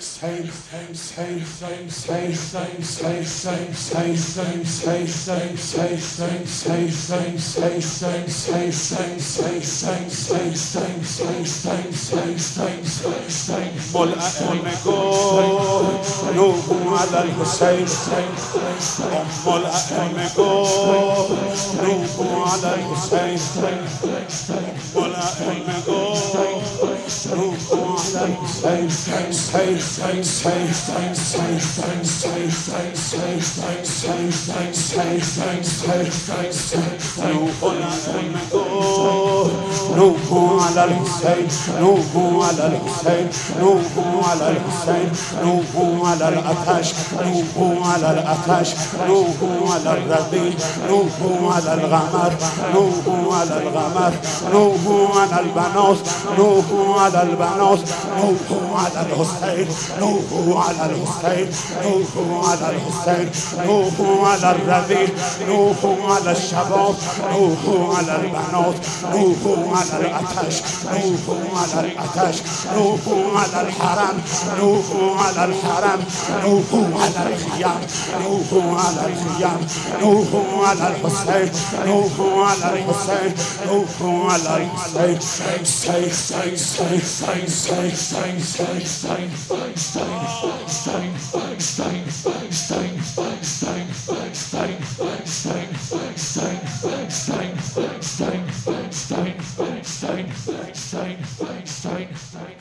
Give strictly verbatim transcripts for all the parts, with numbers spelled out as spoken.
نوح على الحسين أم الأئمة نوح على الحسين أم الأئمة نوح على الحسين سيف سيف سيف سيف سيف سيف سيف سيف نوح الأئمة نوح على الحسين نوح على الحسين نوح على الحسين نوح على الأتش نوح على الأتش نوح على الربيع نوح على الغمر نوح على الغمر نوح على البنات نوح على البنات نوح على الحسين نوح على الحسين نوح على الحسين نوح على الربيع نوح على الشباب نوح على البنات نوح على الأتش نوح على الأتش نوح على الحرم نوح على الحرم نوح على الخيام نوح على الخيام نوح على الحسين نوح على الحسين نوح على الحسين سيف سيف سيف سيف سيف سيف سيف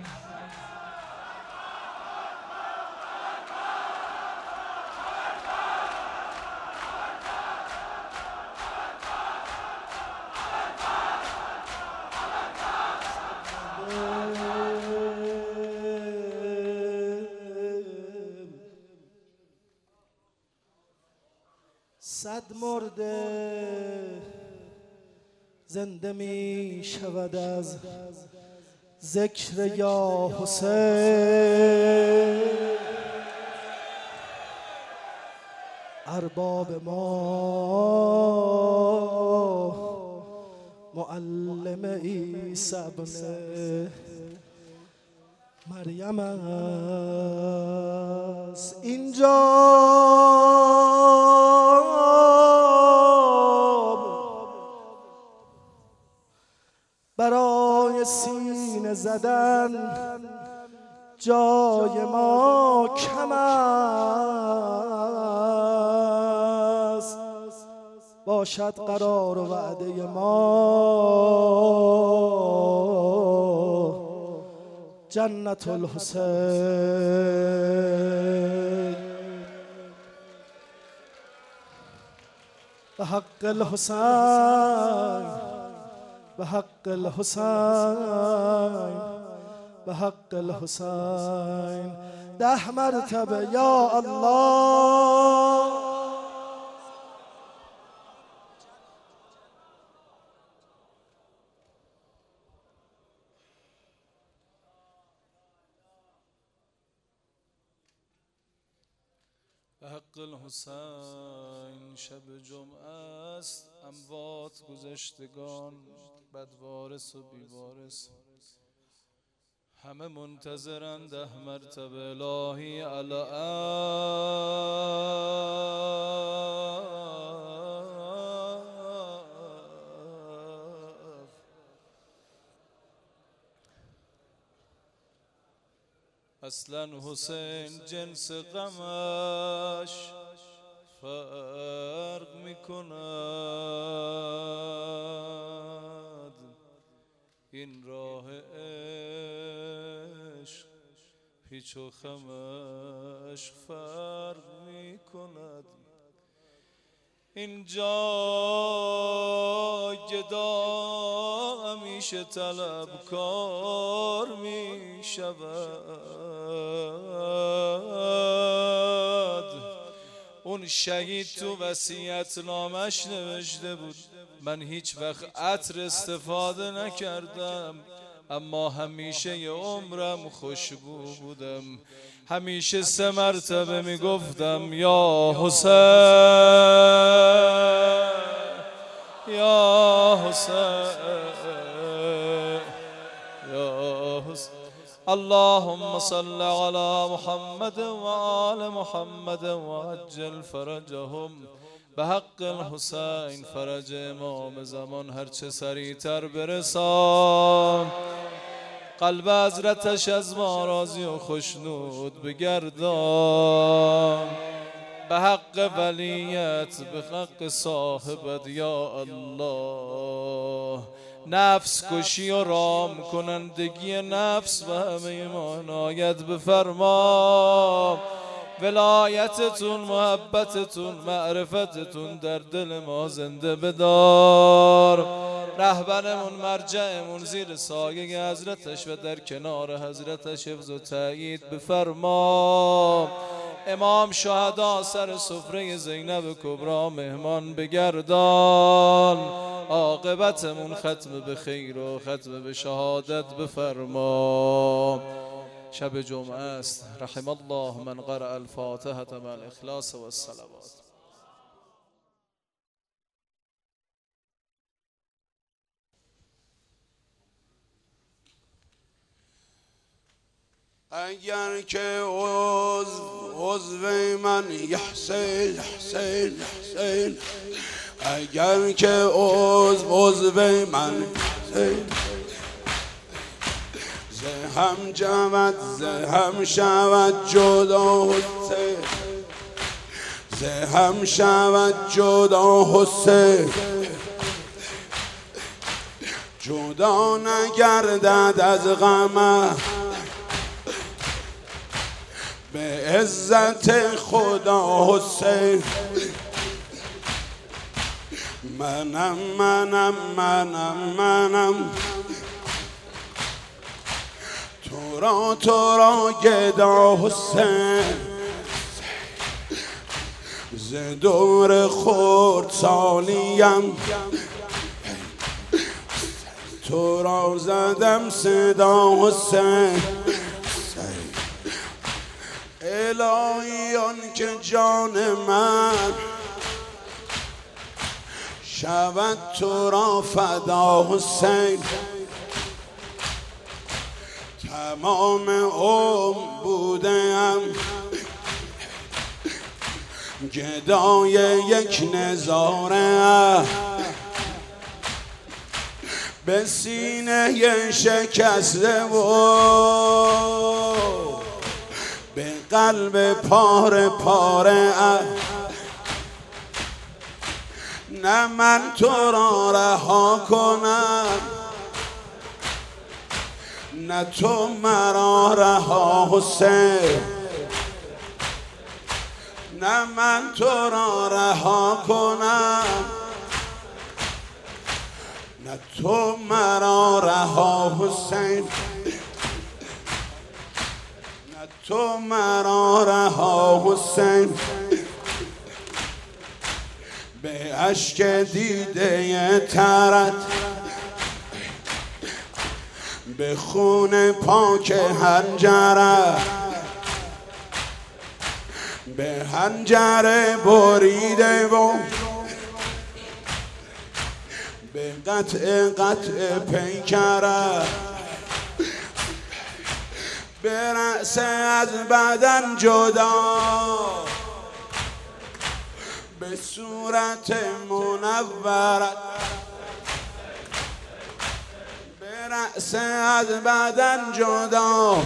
صد مرده زنده می شود از ذکر یا حسین ارباب ما معلم عیسی ابن مریم است اینجا برای سینه زدن جای ما کم است باشد قرار و وعده ما جنت الحسین به حق الحسین به حق الحسین به حق الحسین ده مرتبه یا الله به حق الحسین شب جمعه است اموات گذشتگان بدوارث و بیوارث همه منتظرند ده مرتبه الهی علی اصلا حسین جنس غمش فرق میکند این راه عشق پیچ و خمش فرق میکند اینجا گدا همیشه طلبکار میشود اون شهید تو وصیت نامش نوشته بود من هیچ وقت عطر استفاده نکردم اما همیشه یه عمرم خوشبو بودم همیشه سه مرتبه میگفتم یا حسین یا حسین یا حسین اللهم صل على محمد وآل محمد وعجل فرجهم. به حق الحسین فرج امام زمان هرچه سریعتر برسان. قلب حضرتش از ما راضی و خشنود بگردان. به حق ولیت به حق صاحبت یا الله. نفس کشی و رام کنندگی نفس و همه ما عنایت بفرما. ولایتتون، محبتتون، معرفتتون در دل ما زنده بدار. رهبرمون، مرجعمون زیر سایه حضرتش و در کنار حضرتش حفظ و تأیید بفرما. امام شهدا سر سفره زینب کبرا مهمان بگردان. عاقبتمون ختم به خیر و ختم به شهادت بفرما. شب جمعه است. رحم الله من قرأ الفاتحة مع الاخلاص والصلوات. اگر که عضو عضو من یحسین حسین حسین، اگر که عضو عضو من حسین، زهم جود زهم شود جدا حسین، زهم شود جدا حسین، جدا نگردد از غمه به عزت خدا حسین. منم منم منم منم تو را تو را گدا حسین. ز دور خورد سالیم تو را زدم صدا حسین. الهی آن که جان من شود تو را فدا حسین. تمام عمر بودم گدای یک نظاره، به سینه شکسته و به قلب پاره پاره. نه من تو را رها کنم، نه تو مرا رها حسین. نه من تو را رها کنم، نه تو مرا رها حسین. نه تو مرا رها حسین. به اشک دیده ترت، به خون پاک حنجره، به حنجره بریده و به قطع قطع پیکره، به رأس از بدن جدا، به صورت منورت، به رأس از بدن جدا،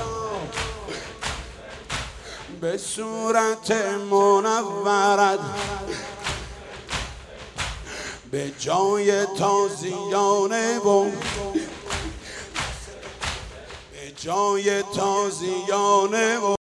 به صورت منورت، به جای تازیانه و به جای تازیانه و